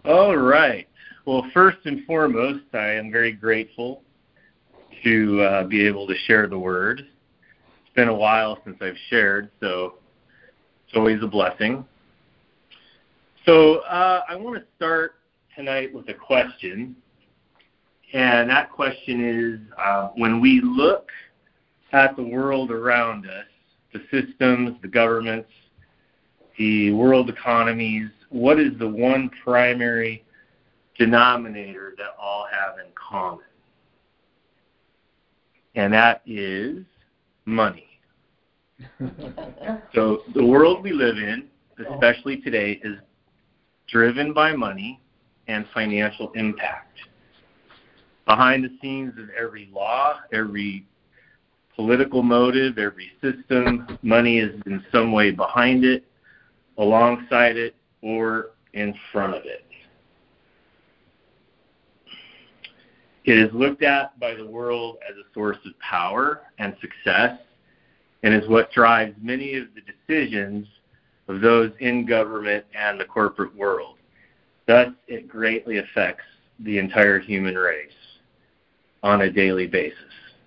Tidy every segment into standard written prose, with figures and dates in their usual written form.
All right. Well, first and foremost, I am very grateful to be able to share the word. It's been a while since I've shared, so it's always a blessing. So I want to start tonight with a question, and that question is, when we look at the world around us, the systems, the governments, the world economies, what is the one primary denominator that all have in common? And that is money. So the world we live in, especially today, is driven by money and financial impact. Behind the scenes of every law, every political motive, every system, money is in some way behind it, alongside it, or in front of it. It is looked at by the world as a source of power and success, and is what drives many of the decisions of those in government and the corporate world. Thus, it greatly affects the entire human race on a daily basis.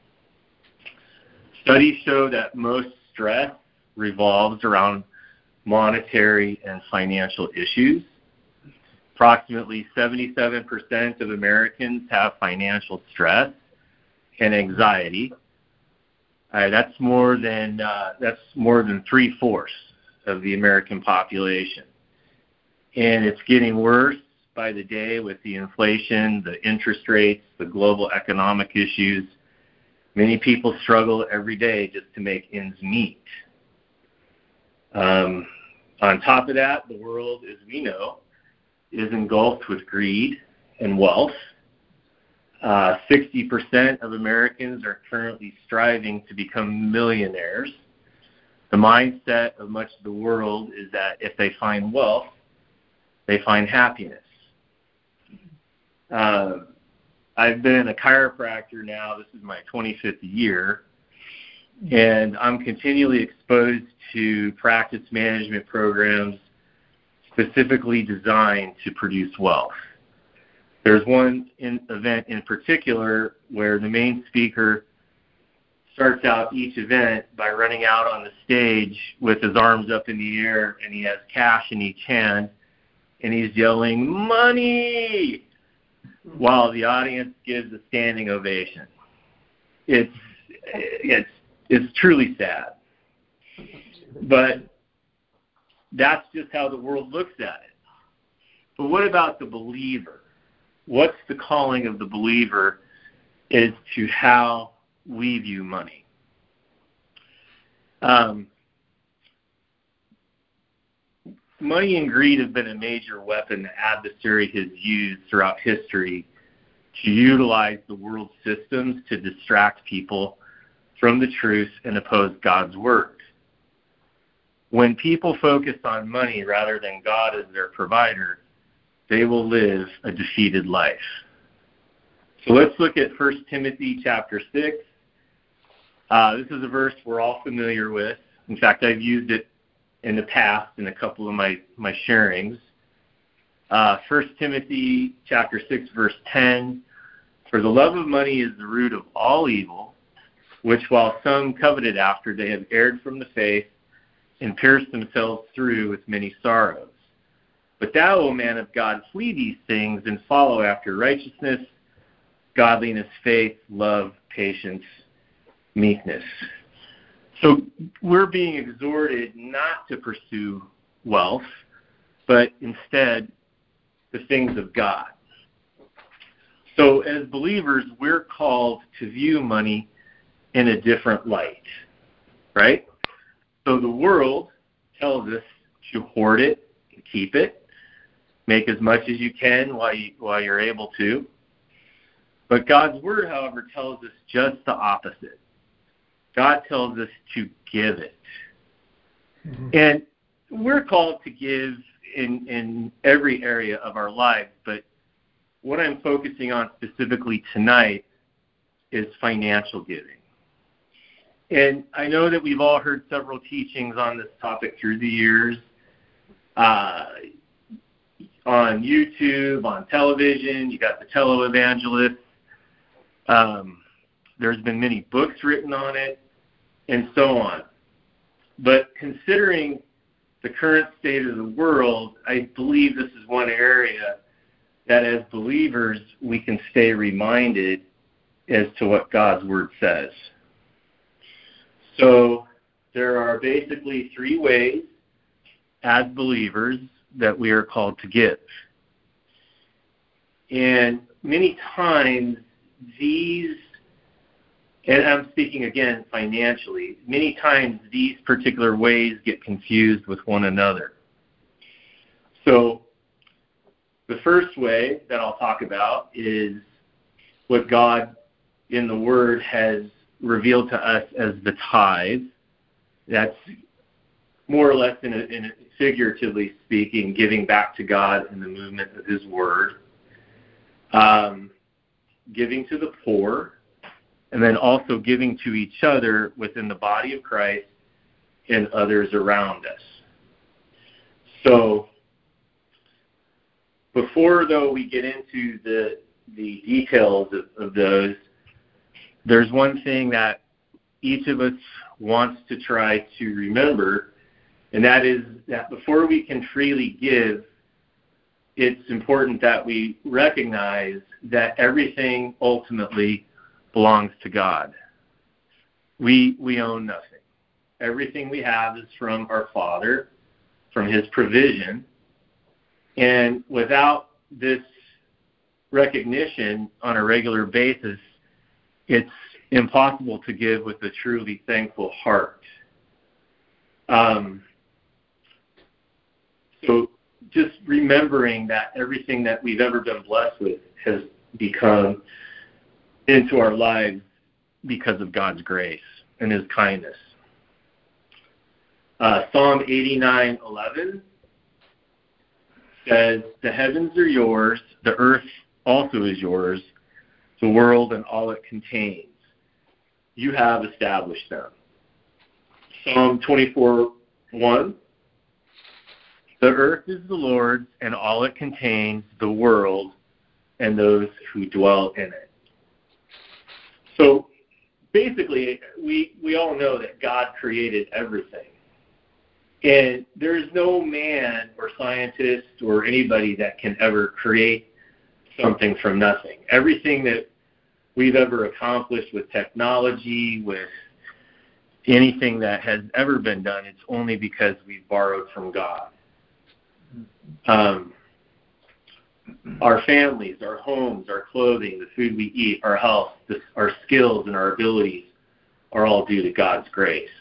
Studies show that most stress revolves around monetary and financial issues. Approximately 77% of Americans have financial stress and anxiety. That's more than 3/4 of the American population, and it's getting worse by the day with the inflation, the interest rates, the global economic issues. Many people struggle every day just to make ends meet. On top of that, the world, as we know, is engulfed with greed and wealth. 60% of Americans are currently striving to become millionaires. The mindset of much of the world is that if they find wealth, they find happiness. I've been a chiropractor now. This is my 25th year, and I'm continually exposed to practice management programs specifically designed to produce wealth. There's one event in particular where the main speaker starts out each event by running out on the stage with his arms up in the air, and he has cash in each hand, and he's yelling, "Money!" while the audience gives a standing ovation. It's truly sad. But that's just how the world looks at it. But what about the believer? What's the calling of the believer as to how we view money? Money and greed have been a major weapon the adversary has used throughout history to utilize the world's systems to distract people from the truth and oppose God's word. When people focus on money rather than God as their provider, they will live a defeated life. So let's look at 1 Timothy chapter 6. This is a verse we're all familiar with. In fact, I've used it in the past in a couple of my sharings. 1 Timothy chapter 6, verse 10, "For the love of money is the root of all evil, which while some coveted after, they have erred from the faith and pierced themselves through with many sorrows. But thou, O man of God, flee these things and follow after righteousness, godliness, faith, love, patience, meekness." So we're being exhorted not to pursue wealth, but instead the things of God. So as believers, we're called to view money in a different light, right? So the world tells us to hoard it, keep it, make as much as you can while you're able to. But God's word, however, tells us just the opposite. God tells us to give it. Mm-hmm. And we're called to give in every area of our lives, but what I'm focusing on specifically tonight is financial giving. And I know that we've all heard several teachings on this topic through the years on on YouTube, on television. You got the televangelists. There's been many books written on it, and so on. But considering the current state of the world, I believe this is one area that as believers we can stay reminded as to what God's Word says. So there are basically three ways as believers that we are called to give. And many times these, and I'm speaking again financially, many times these particular ways get confused with one another. So the first way that I'll talk about is what God in the Word has revealed to us as the tithe. That's more or less, in figuratively speaking, giving back to God in the movement of His Word, giving to the poor, and then also giving to each other within the body of Christ and others around us. So before, though, we get into the details of those, there's one thing that each of us wants to try to remember, and that is that before we can freely give, it's important that we recognize that everything ultimately belongs to God. We own nothing. Everything we have is from our Father, from His provision, and without this recognition on a regular basis, it's impossible to give with a truly thankful heart. So just remembering that everything that we've ever been blessed with has become into our lives because of God's grace and His kindness. Psalm 89:11 says, "The heavens are yours, the earth also is yours, the world and all it contains. You have established them." Psalm 24:1, "The earth is the Lord's and all it contains, the world and those who dwell in it." So basically, we all know that God created everything. And there is no man or scientist or anybody that can ever create something from nothing. Everything that we've ever accomplished with technology, with anything that has ever been done, it's only because we've borrowed from God. Our families, our homes, our clothing, the food we eat, our health, our skills and our abilities are all due to God's grace.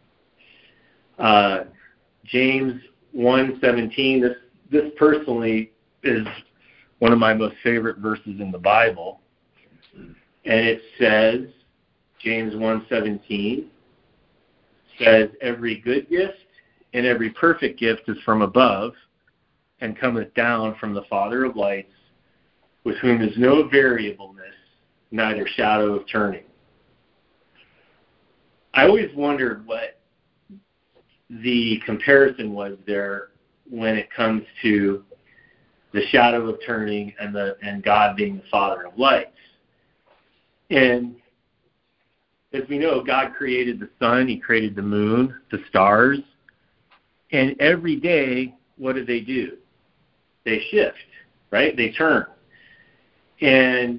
James 1:17, this personally is one of my most favorite verses in the Bible. And it says, James 1:17 says, "Every good gift and every perfect gift is from above, and cometh down from the Father of lights, with whom is no variableness, neither shadow of turning." I always wondered what the comparison was there when it comes to the shadow of turning and God being the Father of lights. And as we know, God created the sun, He created the moon, the stars, and every day, what do? They shift, right? They turn. And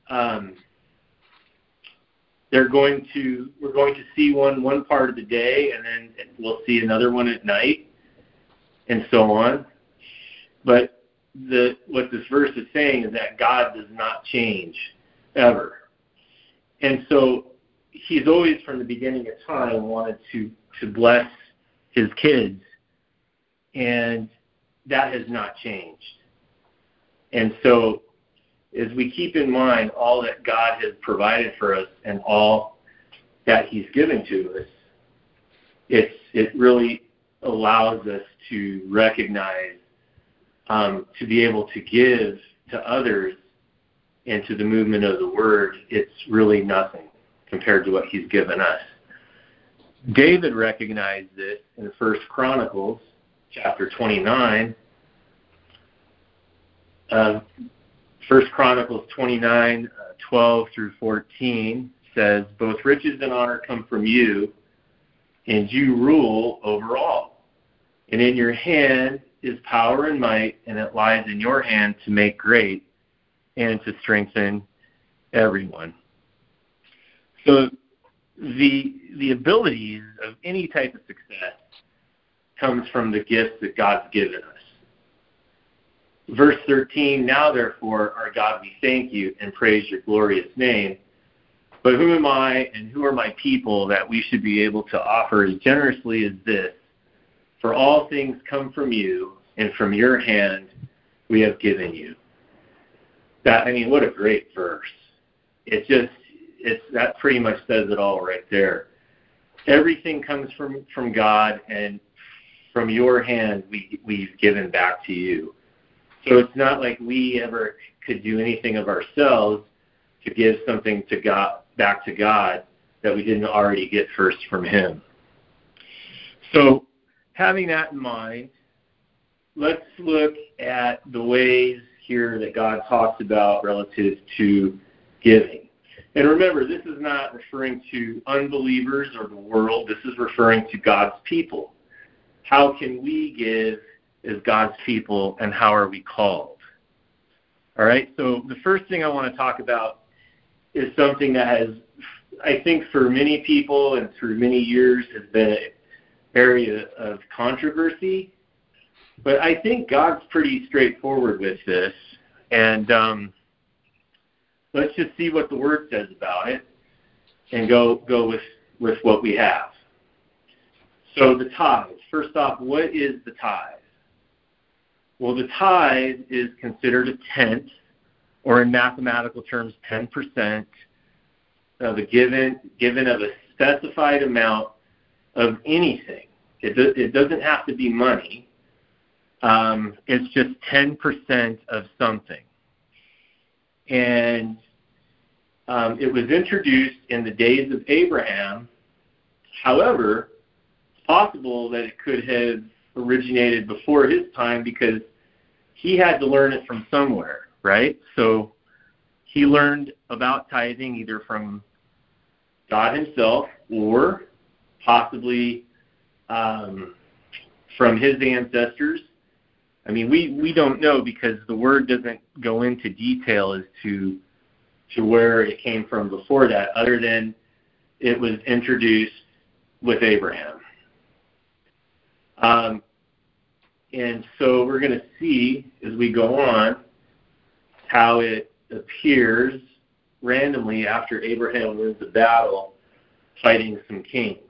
we're going to see one part of the day, and then we'll see another one at night, and so on. But what this verse is saying is that God does not change, ever. And so He's always, from the beginning of time, wanted to bless His kids, and that has not changed. And so as we keep in mind all that God has provided for us and all that He's given to us, it really allows us to recognize, to be able to give to others and to the movement of the Word, it's really nothing compared to what He's given us. David recognized this in 1 Chronicles chapter 29. Uh, 1 Chronicles 29, 12 through 14 says, both riches and honor come from you, and you rule over all. And in your hand is power and might, and it lies in your hand to make great and to everyone. So the abilities of any type of success comes from the gifts that God's given us. Verse 13, now therefore, our God, we thank you and praise your glorious name. But who am I and who are my people that we should be able to offer as generously as this? For all things come from you, and from your hand we have given you. What a great verse. That pretty much says it all right there. Everything comes from God, and from your hand we've given back to you. So it's not like we ever could do anything of ourselves to give something to God, back to God, that we didn't already get first from him. So having that in mind, let's look at the ways here that God talks about relative to giving. And remember, this is not referring to unbelievers or the world. This is referring to God's people. How can we give as God's people, and how are we called? All right, so the first thing I want to talk about is something that has, I think for many people and through many years, has been an area of controversy. But I think God's pretty straightforward with this. And let's just see what the Word says about it and go with what we have. So the tithe. First off, what is the tithe? Well, the tithe is considered a tenth, or in mathematical terms, 10% of a given of a specified amount of anything. It doesn't have to be money. It's just 10% of something. And it was introduced in the days of Abraham. However, it's possible that it could have originated before his time because he had to learn it from somewhere, right? So he learned about tithing either from God himself or possibly from his ancestors. I mean, we don't know because the Word doesn't go into detail as to where it came from before that, other than it was introduced with Abraham. And so we're going to see as we go on how it appears randomly after Abraham wins the battle fighting some kings.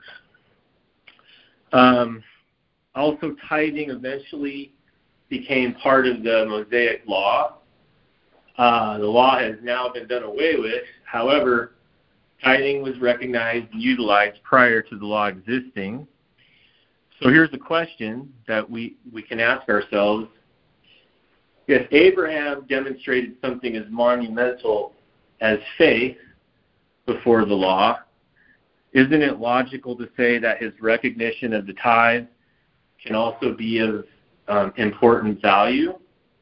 Also, tithing eventually became part of the Mosaic law. The law has now been done away with. However, tithing was recognized and utilized prior to the law existing. So here's the question that we can ask ourselves. If Abraham demonstrated something as monumental as faith before the law, isn't it logical to say that his recognition of the tithe can also be of important value?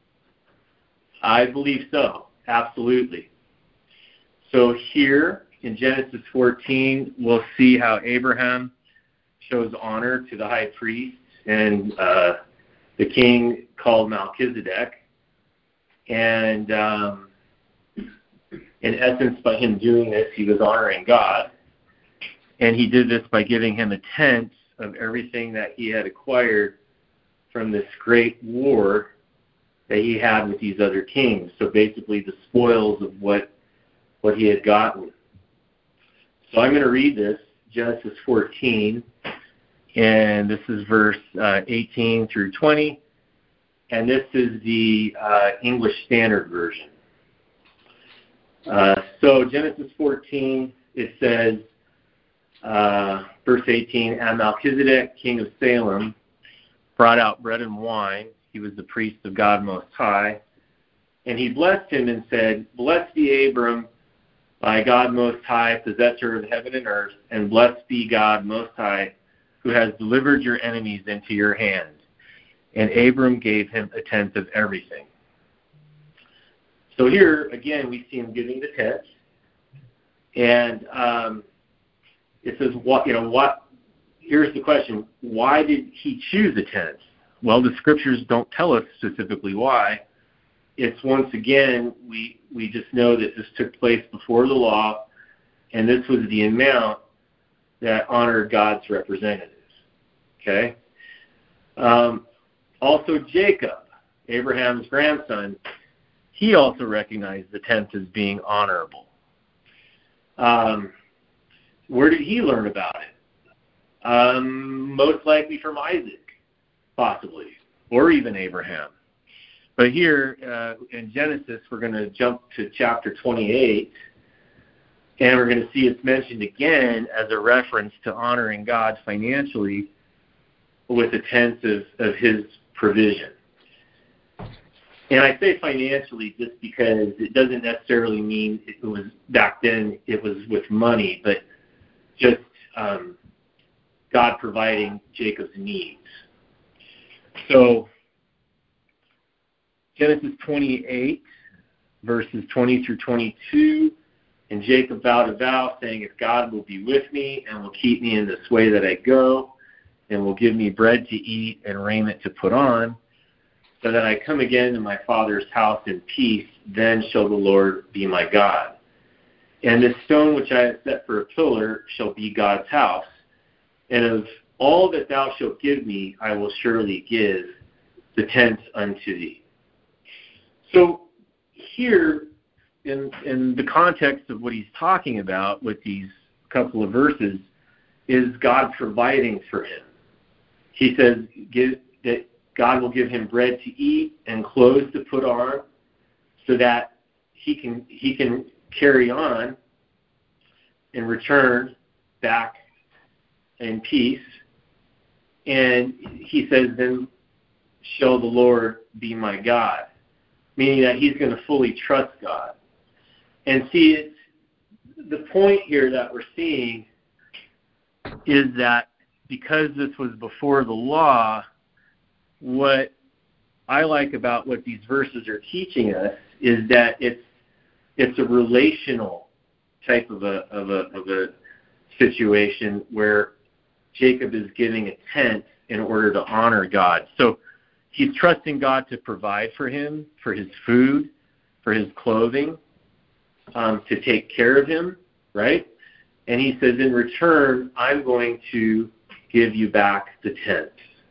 I believe so, absolutely. So here in Genesis 14, we'll see how Abraham shows honor to the high priest and the king called Melchizedek. And in essence, by him doing this, he was honoring God. And he did this by giving him a tenth of everything that he had acquired from this great war that he had with these other kings. So basically the spoils of what he had gotten. So I'm going to read this, Genesis 14, and this is verse 18 through 20, and this is the English Standard Version. So Genesis 14, it says, verse 18, and Melchizedek, king of Salem, brought out bread and wine. He was the priest of God Most High. And he blessed him and said, blessed be Abram by God Most High, possessor of heaven and earth, and blessed be God Most High, who has delivered your enemies into your hand. And Abram gave him a tenth of everything. So here, again, we see him giving the tenth. And it says, here's the question, why did he choose a tenth? Well, the scriptures don't tell us specifically why. It's once again, we just know that this took place before the law, and this was the amount that honored God's representatives. Okay? Also Jacob, Abraham's grandson, he also recognized the tenth as being honorable. Where did he learn about it? Most likely from Isaac, possibly, or even Abraham. But here in Genesis, we're going to jump to chapter 28, and we're going to see it's mentioned again as a reference to honoring God financially with a tenth of his provision. And I say financially just because it doesn't necessarily mean it was back then it was with money, but just God providing Jacob's needs. So Genesis 28, verses 20 through 22, and Jacob vowed a vow, saying, if God will be with me and will keep me in this way that I go, and will give me bread to eat and raiment to put on, so that I come again to my father's house in peace, then shall the Lord be my God. And this stone which I have set for a pillar shall be God's house. And of all that thou shalt give me, I will surely give the tenth unto thee. So here, in the context of what he's talking about with these couple of verses, is God providing for him. He says that God will give him bread to eat and clothes to put on, so that he can carry on and return back in peace. And he says, then shall the Lord be my God, meaning that he's going to fully trust God. And see, it's the point here that we're seeing is that because this was before the law, what I like about what these verses are teaching us is that it's a relational type of a situation where Jacob is giving a tenth in order to honor God. So he's trusting God to provide for him, for his food, for his clothing, to take care of him, right? And he says, in return, I'm going to give you back the tenth.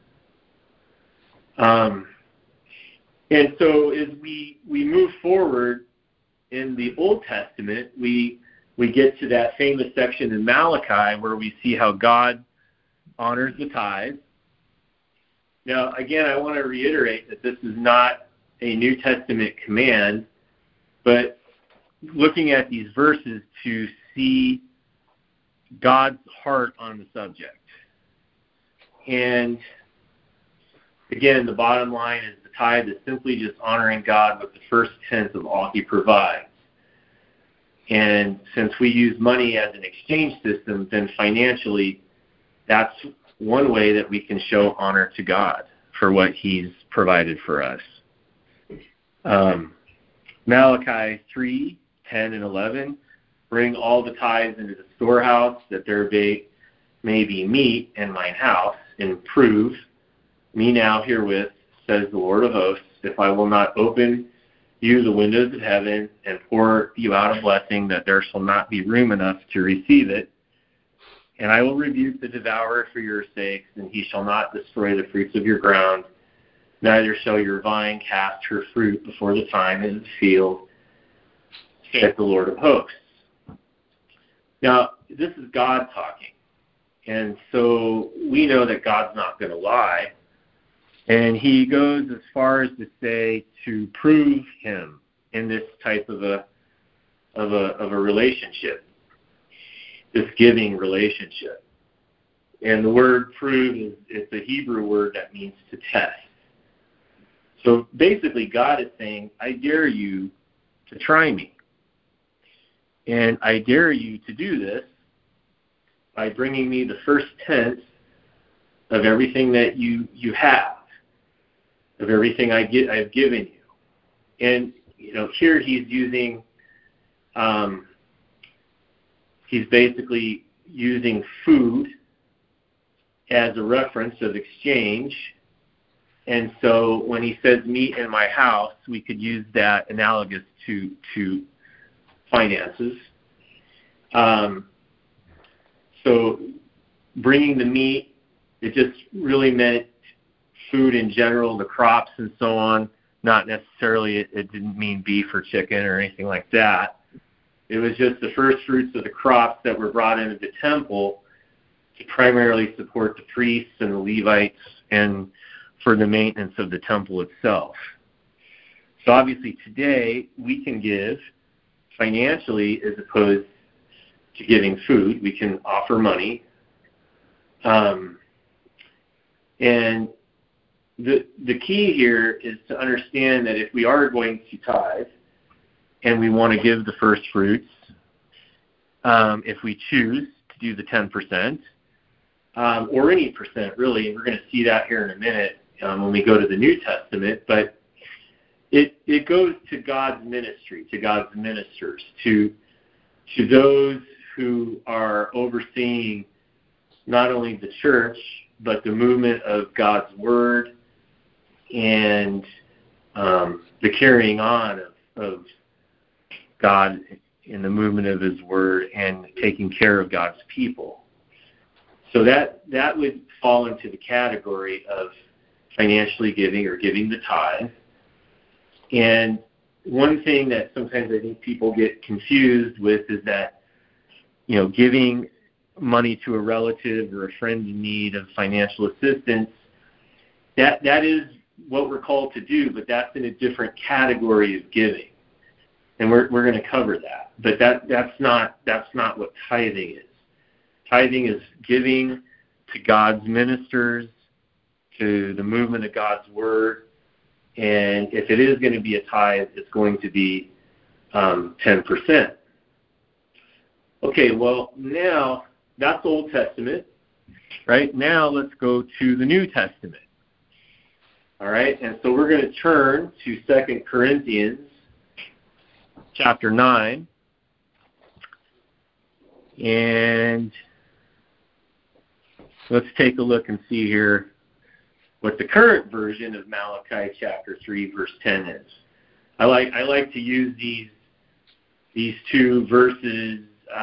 And so as we move forward in the Old Testament, we get to that famous section in Malachi where we see how God honors the tithe. Now, again, I want to reiterate that this is not a New Testament command, but looking at these verses to see God's heart on the subject. And again, the bottom line is the tithe is simply just honoring God with the first tenth of all he provides. And since we use money as an exchange system, then financially, that's one way that we can show honor to God for what he's provided for us. Malachi 3, 10 and 11, bring all the tithes into the storehouse, that there may be meat in mine house, and prove me now herewith, says the Lord of hosts, if I will not open you the windows of heaven and pour you out a blessing, that there shall not be room enough to receive it. And I will rebuke the devourer for your sakes, and he shall not destroy the fruits of your ground, neither shall your vine cast her fruit before the time in the field, saith the Lord of hosts. Now, this is God talking. And so we know that God's not going to lie. And he goes as far as to say to prove him in this type of a relationship, this giving relationship. And the word prove is a Hebrew word that means to test. So basically God is saying, I dare you to try me. And I dare you to do this by bringing me the first tenth of everything that you have, of everything I have given you. And here he's using, he's basically using food as a reference of exchange. And so when he says meat in my house, we could use that analogous to finances. So bringing the meat, it just really meant food in general, the crops and so on. Not necessarily, it didn't mean beef or chicken or anything like that. It was just the first fruits of the crops that were brought into the temple to primarily support the priests and the Levites and for the maintenance of the temple itself. So obviously today we can give financially as opposed to giving food. We can offer money. And the key here is to understand that if we are going to tithe and we want to give the first fruits, if we choose to do the 10%, or any percent really, and we're going to see that here in a minute when we go to the New Testament, but it goes to God's ministry, to God's ministers, to those who are overseeing not only the church, but the movement of God's word and the carrying on of God in the movement of his word and taking care of God's people. So that would fall into the category of financially giving or giving the tithe. And one thing that sometimes I think people get confused with is that, giving money to a relative or a friend in need of financial assistance, that is what we're called to do, but that's in a different category of giving. And we're going to cover that. But that's not what tithing is. Tithing is giving to God's ministers, to the movement of God's word. And if it is going to be a tithe, it's going to be 10%. Okay, well, now that's Old Testament. Right? Now let's go to the New Testament. All right? And so we're going to turn to 2 Corinthians chapter 9. And let's take a look and see here what the current version of Malachi chapter 3 verse 10 is. I like to use these two verses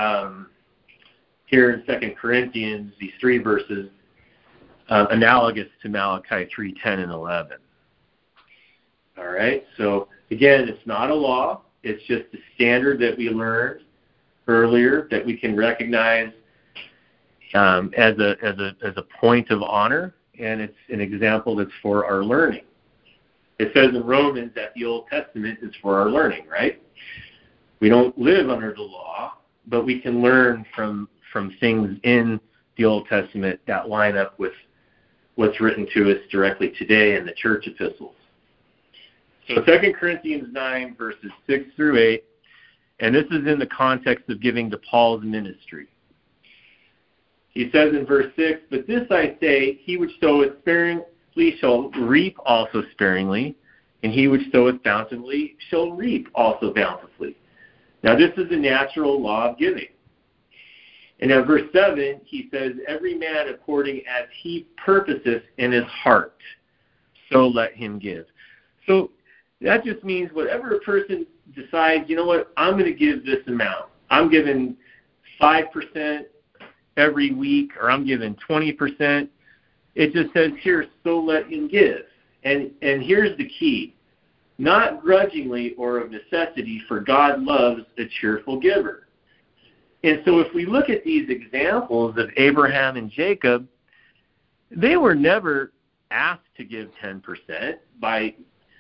here in 2 Corinthians, these three verses, analogous to Malachi 3, 10, and 11. All right, so again, it's not a law. It's just a standard that we learned earlier that we can recognize as a point of honor, and it's an example that's for our learning. It says in Romans that the Old Testament is for our learning, right? We don't live under the law, but we can learn from things in the Old Testament that line up with what's written to us directly today in the church epistles. So 2 Corinthians 9, verses 6 through 8, and this is in the context of giving to Paul's ministry. He says in verse 6, "But this I say, he which soweth sparingly shall reap also sparingly, and he which soweth bountifully shall reap also bountifully." Now this is the natural law of giving. And in verse 7, he says, "Every man according as he purposeth in his heart, so let him give." So that just means whatever a person decides, you know what, I'm going to give this amount. I'm giving 5% every week, or I'm giving 20%. It just says here, so let him give. And here's the key. Not grudgingly or of necessity, for God loves a cheerful giver. And so if we look at these examples of Abraham and Jacob, they were never asked to give 10% by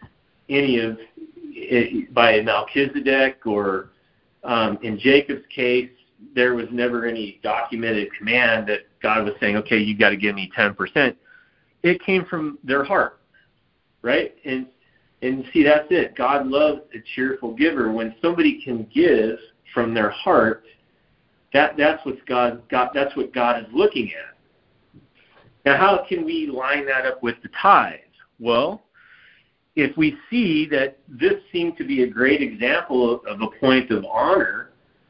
Melchizedek, or in Jacob's case, there was never any documented command that God was saying, okay, you got to give me 10%. It came from their heart, right? And see, that's it. God loves a cheerful giver. When somebody can give from their heart, that's what God is looking at. Now, how can we line that up with the tithe? Well, if we see that this seemed to be a great example of a point of honor,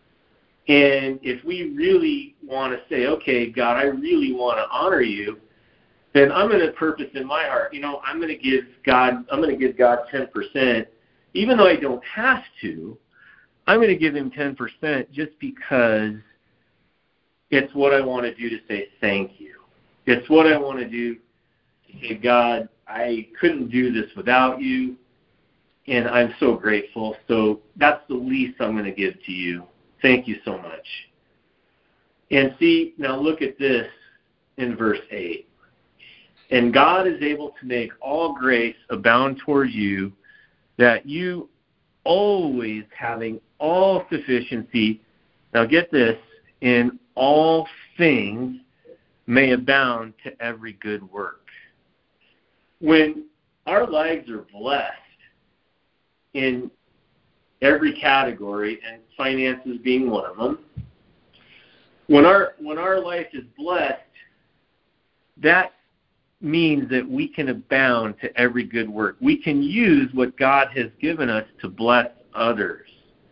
and if we really want to say, okay, God, I really want to honor you, then I'm going to purpose in my heart, I'm going to give God 10%, even though I don't have to. I'm going to give him 10% just because it's what I want to do to say thank you. It's what I want to do to say, God, I couldn't do this without you, and I'm so grateful. So that's the least I'm going to give to you. Thank you so much. And see, now look at this in verse 8. And God is able to make all grace abound toward you, that you always having all sufficiency, now get this, in all things may abound to every good work. When our lives are blessed in every category, and finances being one of them, when our life is blessed, that means that we can abound to every good work. We can use what God has given us to bless others.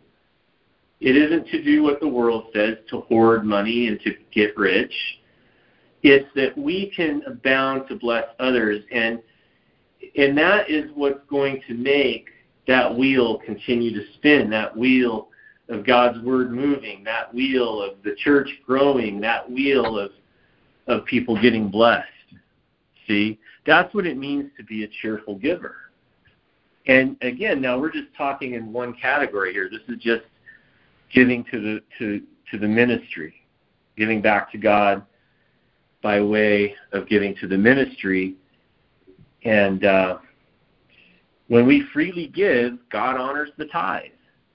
It isn't to do what the world says, to hoard money and to get rich. It's that we can abound to bless others, and that is what's going to make that wheel continue to spin, that wheel of God's word moving, that wheel of the church growing, that wheel of people getting blessed. See, that's what it means to be a cheerful giver. And again, now we're just talking in one category here. This is just giving to the ministry, giving back to God by way of giving to the ministry. And when we freely give, God honors the tithe.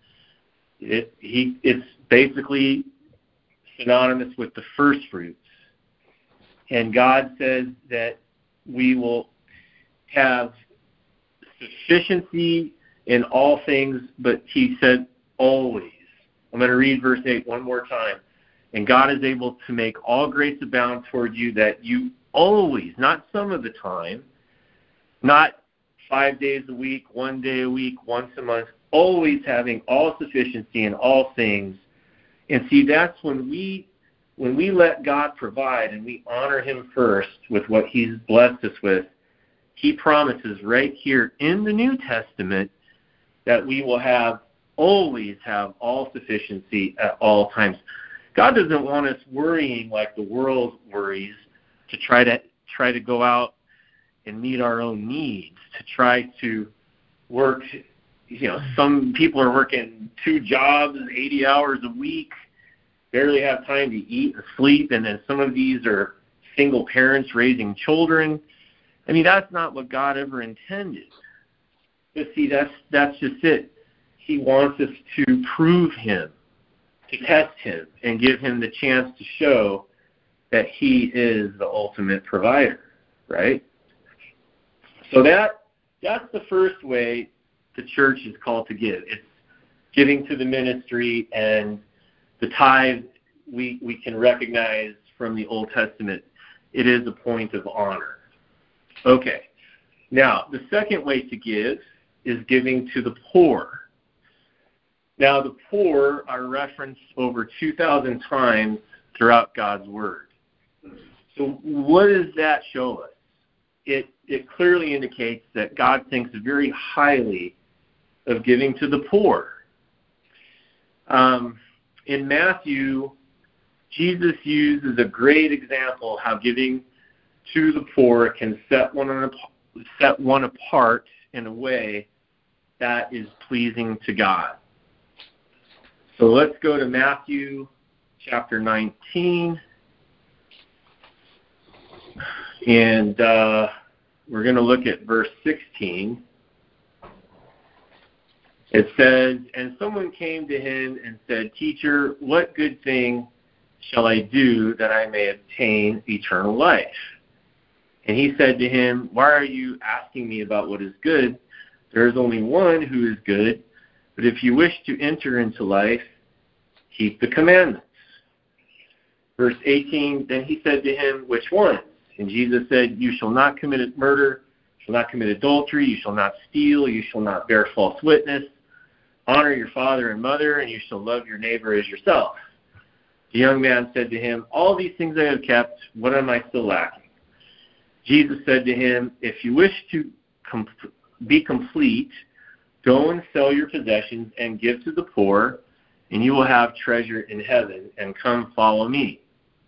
It's basically synonymous with the first fruits. And God says that we will have sufficiency in all things, but he said always. I'm going to read verse 8 one more time. And God is able to make all grace abound toward you, that you always, not some of the time, not 5 days a week, 1 day a week, once a month, always having all sufficiency in all things. And see, that's when we let God provide and we honor him first with what he's blessed us with, he promises right here in the New Testament that we will always have all sufficiency at all times. God doesn't want us worrying like the world worries, to try to go out and meet our own needs, to try to work. Some people are working 2 jobs, 80 hours a week, barely have time to eat and sleep, and then some of these are single parents raising children. I mean, that's not what God ever intended. But see, that's just it. He wants us to prove him, to test him, and give him the chance to show that he is the ultimate provider, right? So that's the first way the church is called to give. It's giving to the ministry, and the tithe we can recognize from the Old Testament. It is a point of honor. Okay. Now, the second way to give is giving to the poor. Now, the poor are referenced over 2,000 times throughout God's Word. So what does that show us? It clearly indicates that God thinks very highly of giving to the poor. In Matthew, Jesus uses a great example how giving to the poor can set one apart in a way that is pleasing to God. So let's go to Matthew chapter 19. And we're going to look at verse 16. It says, "And someone came to him and said, 'Teacher, what good thing shall I do that I may obtain eternal life?' And he said to him, 'Why are you asking me about what is good? There is only one who is good. But if you wish to enter into life, keep the commandments.' Verse 18, then he said to him, 'Which ones?' And Jesus said, 'You shall not commit murder, shall not commit adultery, you shall not steal, you shall not bear false witness, honor your father and mother, and you shall love your neighbor as yourself. The young man said to him, all these things I have kept, what am I still lacking? Jesus said to him, if you wish to be complete, go and sell your possessions and give to the poor, and you will have treasure in heaven, and come follow me.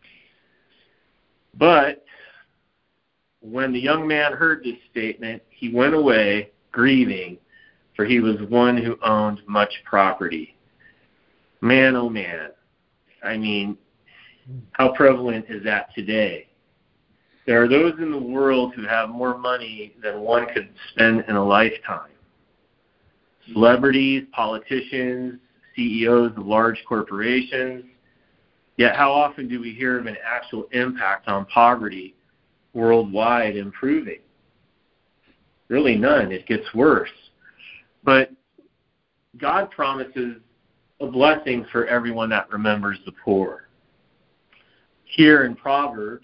But when the young man heard this statement, he went away grieving, for he was one who owned much property. Man, oh man. I mean, how prevalent is that today? There are those in the world who have more money than one could spend in a lifetime. Celebrities, politicians, CEOs of large corporations. Yet how often do we hear of an actual impact on poverty worldwide improving? Really none. It gets worse. But God promises a blessing for everyone that remembers the poor. Here in Proverbs,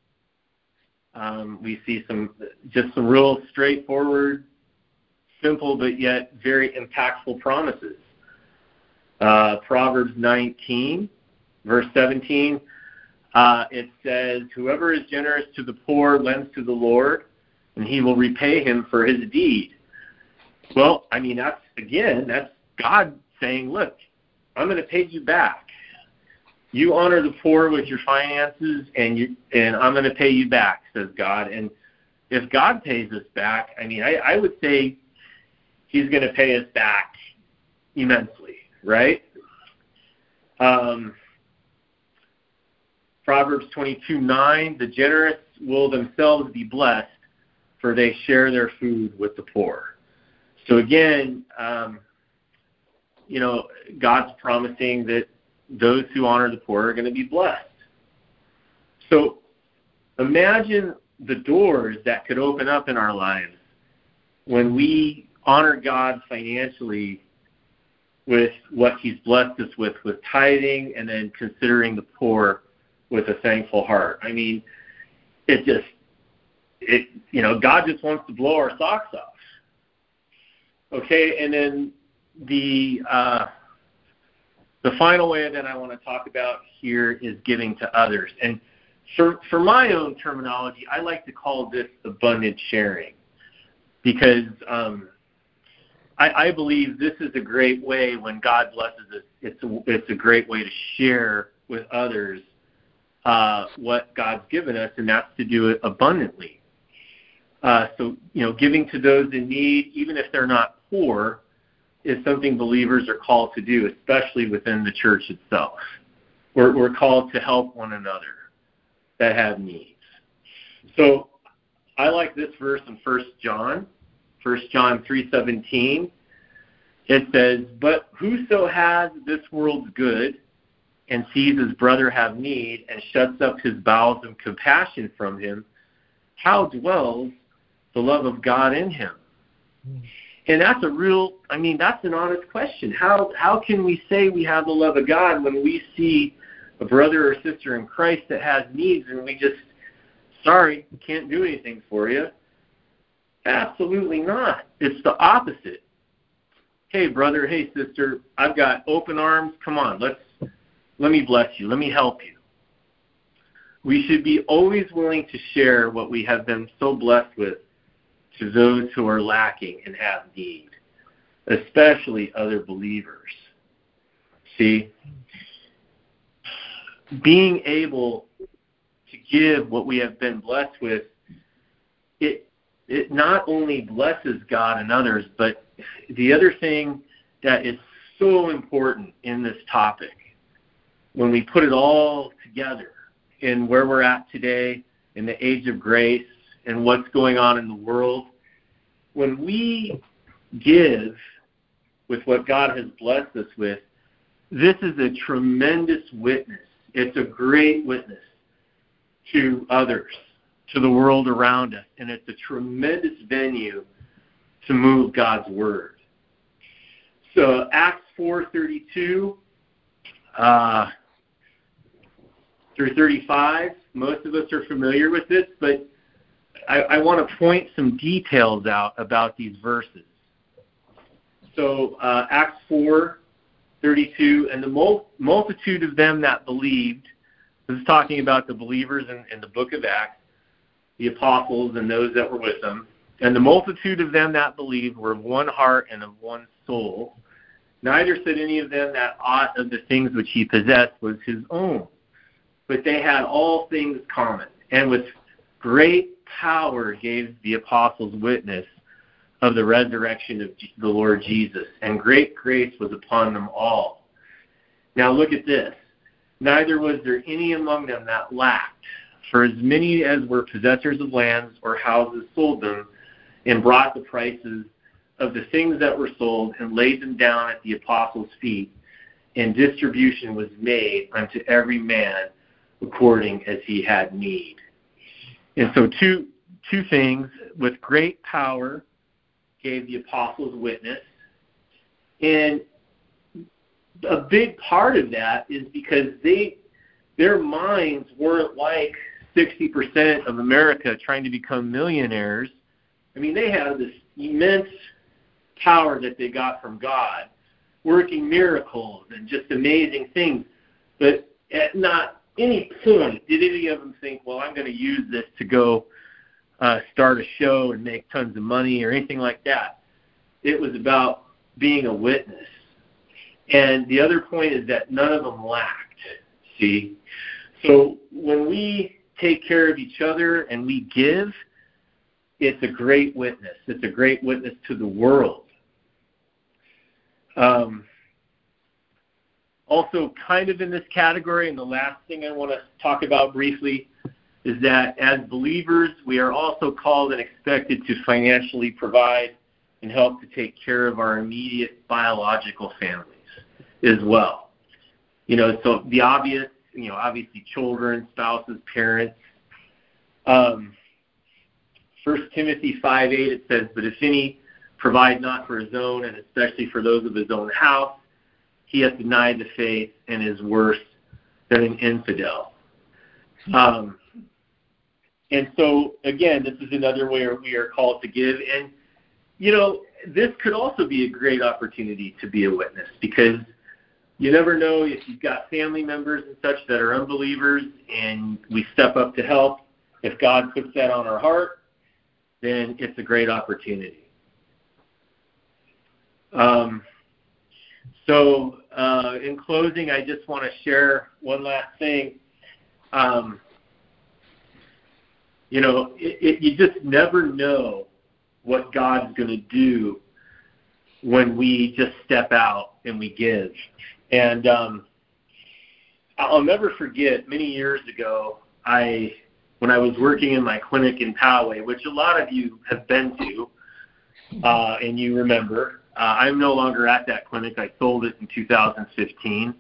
we see some real straightforward, simple, but yet very impactful promises. Proverbs 19, verse 17, it says, whoever is generous to the poor lends to the Lord, and he will repay him for his deed. Well, I mean, that's God saying, look, I'm going to pay you back. You honor the poor with your finances, and I'm going to pay you back, says God. And if God pays us back, I mean, I would say he's going to pay us back immensely, right? Proverbs 22:9, the generous will themselves be blessed, for they share their food with the poor. So again, God's promising that those who honor the poor are going to be blessed. So imagine the doors that could open up in our lives when we honor God financially with what he's blessed us with tithing, and then considering the poor with a thankful heart. I mean, God just wants to blow our socks off. Okay, and then the final way that I want to talk about here is giving to others. And for my own terminology, I like to call this abundant sharing, because I believe this is a great way when God blesses us. It's a great way to share with others what God's given us, and that's to do it abundantly. So giving to those in need, even if they're not poor, is something believers are called to do, especially within the church itself. We're called to help one another that have needs. So I like this verse in 1 John 3:17. It says, but whoso has this world's good and sees his brother have need and shuts up his bowels of compassion from him, how dwells the love of God in him? And that's that's an honest question. How can we say we have the love of God when we see a brother or sister in Christ that has needs and we just, sorry, can't do anything for you? Absolutely not. It's the opposite. Hey, brother, hey, sister, I've got open arms. Come on, let me bless you. Let me help you. We should be always willing to share what we have been so blessed with to those who are lacking and have need, especially other believers. See, being able to give what we have been blessed with, it not only blesses God and others, but the other thing that is so important in this topic, when we put it all together in where we're at today, in the age of grace, and what's going on in the world, when we give with what God has blessed us with, this is a tremendous witness. It's a great witness to others, to the world around us, and it's a tremendous venue to move God's word. So Acts 4:32 through 35, most of us are familiar with this, but I want to point some details out about these verses. So Acts 4:32, and the multitude of them that believed, this is talking about the believers in the book of Acts, the apostles and those that were with them. And the multitude of them that believed were of one heart and of one soul. Neither said any of them that aught of the things which he possessed was his own, but they had all things common. And with great power gave the apostles witness of the resurrection of the Lord Jesus, and great grace was upon them all. Now look at this. Neither was there any among them that lacked, for as many as were possessors of lands or houses sold them, and brought the prices of the things that were sold, and laid them down at the apostles' feet, and distribution was made unto every man according as he had need. And so two things. With great power gave the apostles witness. And a big part of that is because their minds weren't like 60% of America trying to become millionaires. I mean, they had this immense power that they got from God, working miracles and just amazing things. But at not any point did any of them think, well, I'm going to use this to go start a show and make tons of money or anything like that. It was about being a witness. And the other point is that none of them lacked, see? So when we take care of each other and we give, it's a great witness. It's a great witness to the world. Also, kind of in this category, and the last thing I want to talk about briefly is that as believers, we are also called and expected to financially provide and help to take care of our immediate biological families as well. So the obvious, obviously children, spouses, parents. 1 Timothy 5:8, it says, but if any provide not for his own, and especially for those of his own house, he hath denied the faith and is worse than an infidel. And so, again, this is another way we are called to give. And, this could also be a great opportunity to be a witness, because you never know if you've got family members and such that are unbelievers and we step up to help. If God puts that on our heart, then it's a great opportunity. So in closing, I just want to share one last thing. You just never know what God's going to do when we just step out and we give. And I'll never forget, many years ago, when I was working in my clinic in Poway, which a lot of you have been to, and you remember, I'm no longer at that clinic. I sold it in 2015.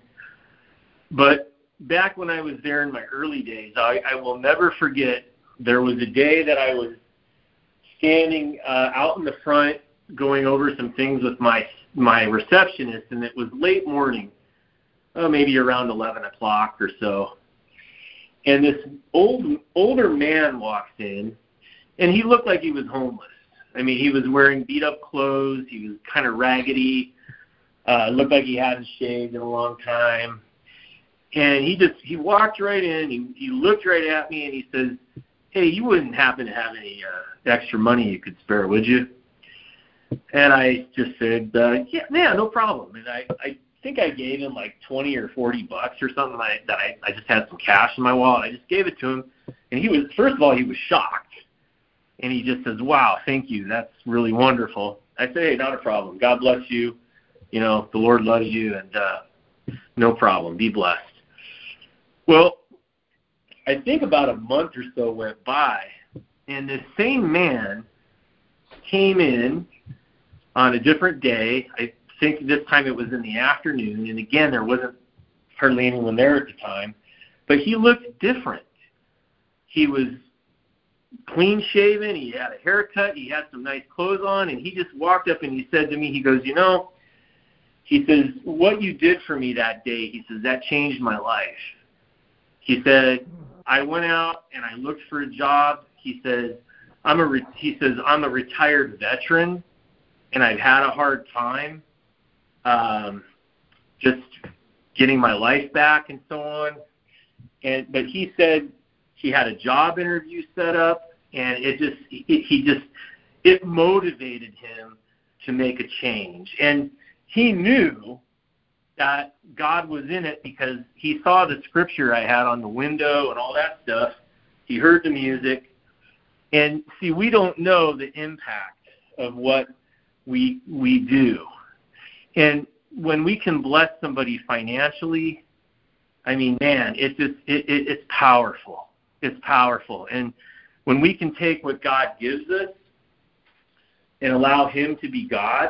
But back when I was there in my early days, I will never forget, there was a day that I was standing out in the front going over some things with my receptionist, and it was late morning, maybe around 11 o'clock or so. And this older man walks in, and he looked like he was homeless. I mean, he was wearing beat-up clothes. He was kind of raggedy. Looked like he hadn't shaved in a long time. And he walked right in. He looked right at me, and he says, hey, you wouldn't happen to have any extra money you could spare, would you? And I just said, yeah, no problem. And I think I gave him like $20 or $40 or something that I just had some cash in my wallet. I just gave it to him. And first of all, he was shocked. And he just says, wow, thank you. That's really wonderful. I say, hey, not a problem. God bless you. The Lord loves you, and no problem. Be blessed. Well, I think about a month or so went by, and this same man came in on a different day. I think this time it was in the afternoon, and again, there wasn't hardly anyone there at the time, but he looked different. He was clean-shaven, he had a haircut, he had some nice clothes on, and he just walked up and he said to me, he goes, he says, what you did for me that day, he says, that changed my life. He said, I went out and I looked for a job. He says, he says, I'm a retired veteran, and I've had a hard time just getting my life back and so on. But he said he had a job interview set up, and it motivated him to make a change. And he knew that God was in it because he saw the scripture I had on the window and all that stuff. He heard the music. And see, we don't know the impact of what we do. And when we can bless somebody financially, I mean, man, it's powerful. It's powerful. And when we can take what God gives us and allow him to be God,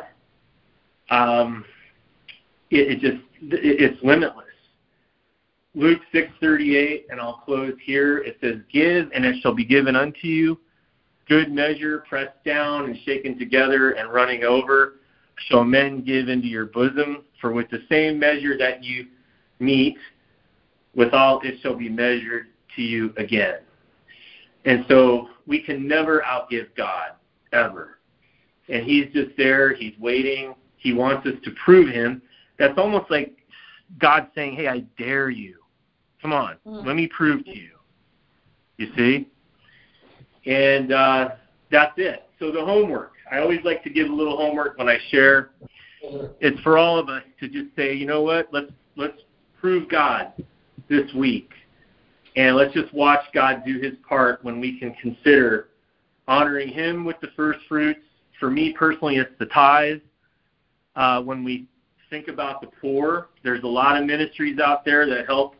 it's limitless. Luke 6:38, and I'll close here. It says, "Give, and it shall be given unto you. Good measure, pressed down and shaken together and running over, shall men give into your bosom. For with the same measure that you meet, withal it shall be measured to you again." And so we can never outgive God, ever. And he's just there. He's waiting. He wants us to prove him. That's almost like God saying, hey, I dare you. Come on, let me prove to you. You see? And that's it. So the homework. I always like to give a little homework when I share. It's for all of us to just say, you know what, let's prove God this week. And let's just watch God do his part when we can consider honoring him with the first fruits. For me personally, it's the tithe. When we think about the poor, there's a lot of ministries out there that help,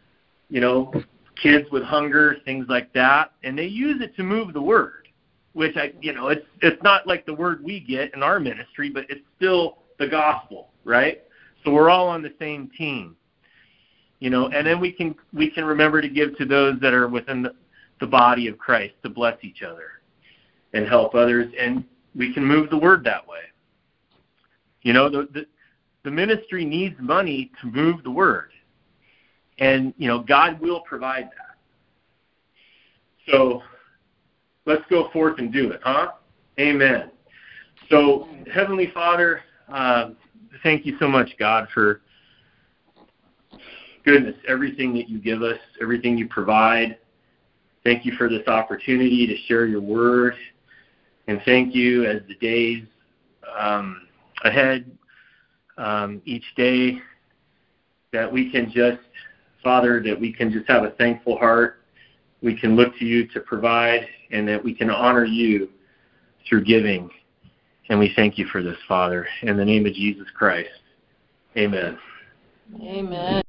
kids with hunger, things like that. And they use it to move the word, which, it's not like the word we get in our ministry, but it's still the gospel, right? So we're all on the same team. And then we can remember to give to those that are within the body of Christ, to bless each other and help others, and we can move the word that way. The ministry needs money to move the word, and God will provide that. So let's go forth and do it, huh? Amen. So Heavenly Father, thank you so much, God, for goodness, everything that you give us, everything you provide. Thank you for this opportunity to share your word. And thank you as the days ahead, each day, that we can just, Father, that we can just have a thankful heart. We can look to you to provide, and that we can honor you through giving. And we thank you for this, Father. In the name of Jesus Christ, amen. Amen.